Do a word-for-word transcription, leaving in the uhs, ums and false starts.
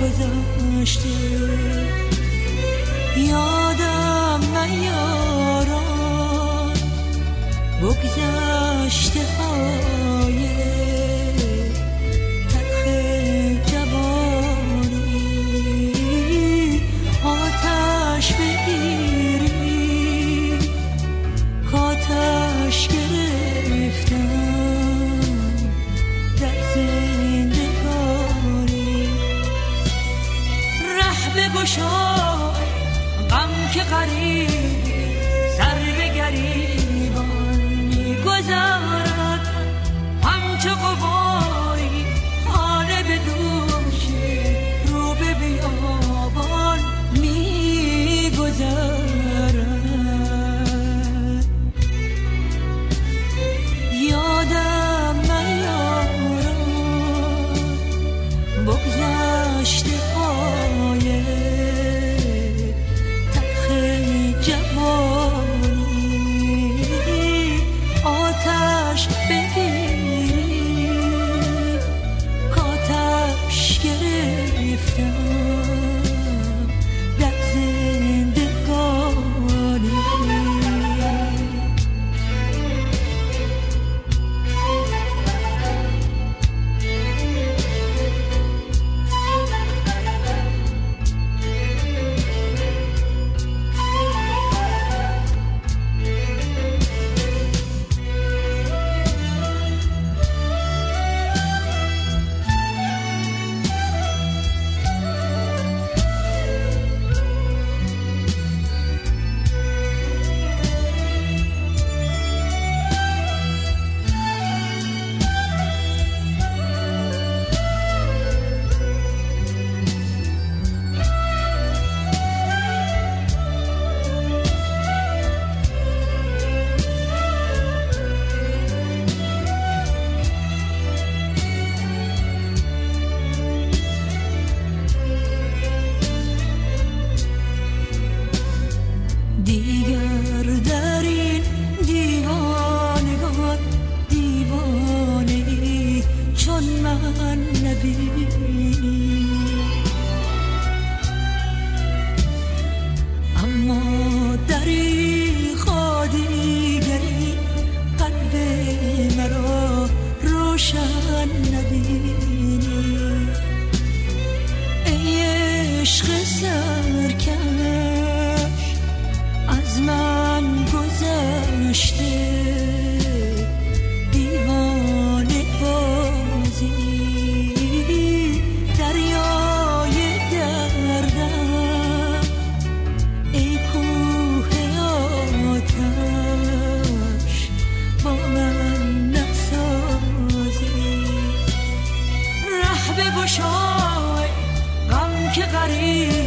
گذشته یادم نیاران بگذشته های تلخ جوانی آتش بگیری کاتش گرفتم در زندگانی ره بگشای غم که غریب سر به گریبان می‌گذارد همچو غباری خانه به دوشی رو به بیابان می‌گذارد یادم نیارد بگذشته های جوانی آتش بگیری کاتش گرفتم در زندگانی اما دریغا دیگری قلب مرا روشن نبینی ای عشق سرکش از من گذشته دیوانه بازی دریای دردم ای کوه آتش با من نسازی ره بگشای غم که غریب